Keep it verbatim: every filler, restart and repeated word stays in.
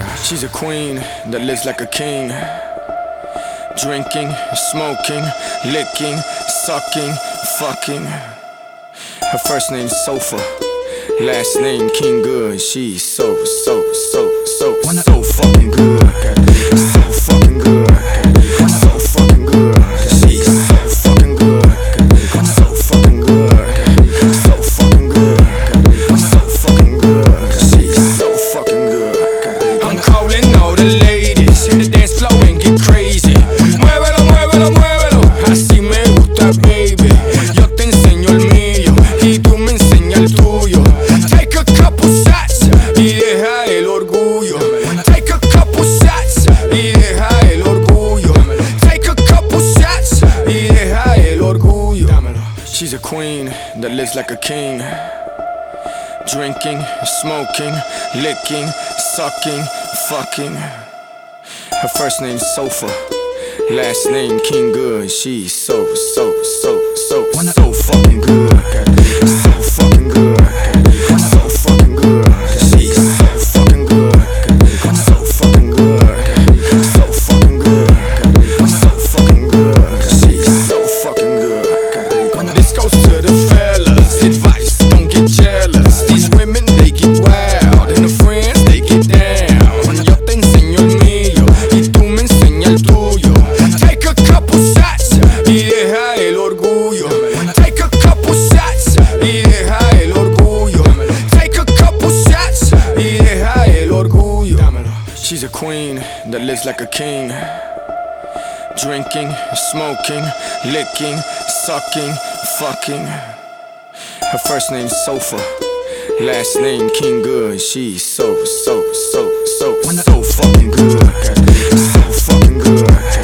She's a queen that lives like a king. Drinking, smoking, licking, sucking, fucking. Her first name's Sofa, last name King Good. She's so, so, so, so, so fucking good. So fucking good. So fucking good. She's so fucking good. So fucking good. So fucking good. So fucking good. She's so fucking good. I'm calling all the ladies in the dance floor and get crazy. Muévelo, muévelo, muévelo. Así me gusta, baby. Yo te enseño el mío y tú me enseñas el tuyo. Take a couple shots y deja el orgullo. Take a couple shots y deja el orgullo. Take a couple shots y deja el orgullo. She's a queen that lives like a king. Drinking, smoking, licking, sucking, fucking. Her first name's Sofa, last name King Good. She's so, so, so, so, so fucking good. So fucking good. So fucking good. She's so fucking good. So fucking good. So fucking good. So fucking good. She's so fucking good. This goes to the fellas. Advice, don't get jealous. These women, they get wild, and the friends, they get down. Yo te enseño el mío y tú me enseñas el tuyo. Take a couple shots y deja el orgullo. Take a couple shots y deja el orgullo. Take a couple shots y deja el orgullo. She's a queen that lives like a king. Drinking, smoking, licking, sucking, fucking. Her first name's Sofa, last name King Good. She's so, so, so, so, so fucking good. So fucking good.